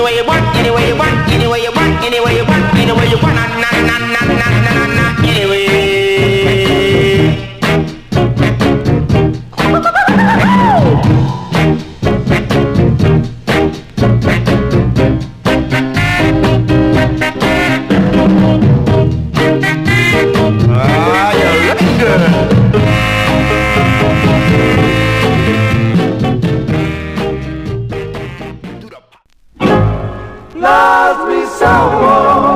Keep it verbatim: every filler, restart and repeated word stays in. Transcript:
way you want, any way you want, any way you want, any way you want, any way you want, na na na na na na na, anyway. Ah, you're looking good. Loves me someone.